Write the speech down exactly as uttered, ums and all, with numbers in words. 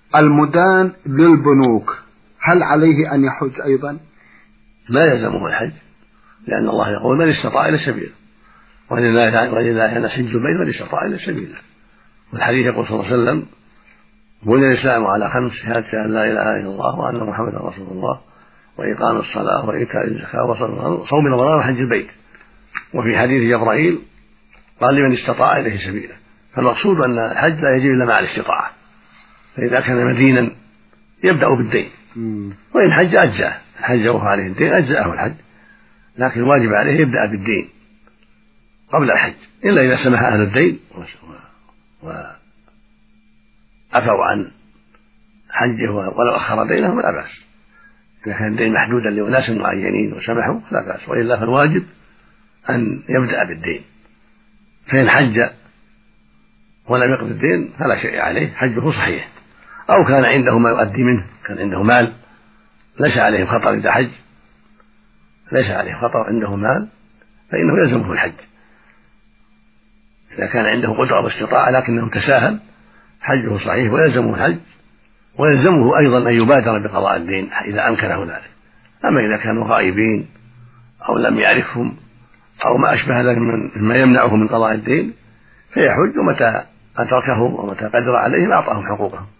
المدان للبنوك هل عليه أن يحج أيضا؟ لا يلزمه الحج، لأن الله يقول من استطاع إلى سبيله، ولله أن حج البيت من استطاع إلى سبيله. والحديث يقول صلى الله عليه وسلم بني الإسلام على خمس: شهادة أن لا إله إلا الله وأن محمدا رسول الله وإقام الصلاة وإيتاء الزكاة وصوم رمضان وحج البيت. وفي حديث جبرائيل قال لمن استطاع إليه سبيله. فالمقصود أن الحج لا يجب إلا مع الاستطاعة، فإذا كان مدينا يبدأ بالدين، وإن حج أجزأه، حج وهو عليه الدين أجزأه الحج، لكن الواجب عليه يبدأ بالدين قبل الحج، إلا إذا سمح أهل الدين وعفوا عن حجه ولو أخر دينهم لا بأس. إذا كان الدين محدودا لأناس معينين وسمحوا لا بأس، وإلا فالواجب أن يبدأ بالدين. فإن حج ولم يقضي الدين فلا شيء عليه، حجه صحيح. أو كان عنده ما يؤدي منه، كان عنده مال ليس عليه خطر إذا حج، ليس عليه خطر عنده مال فإنه يلزمه الحج. إذا كان عنده قدرة واستطاعة لكنه تساهل حجه صحيح ويلزمه الحج، ويلزمه أيضا أن يبادر بقضاء الدين إذا أمكنه ذلك. أما إذا كانوا غائبين أو لم يعرفهم أو ما أشبه ذلك مما يمنعه من قضاء الدين فيحج، ومتى أدركهم ومتى قدر عليهم أعطاهم حقوقهم.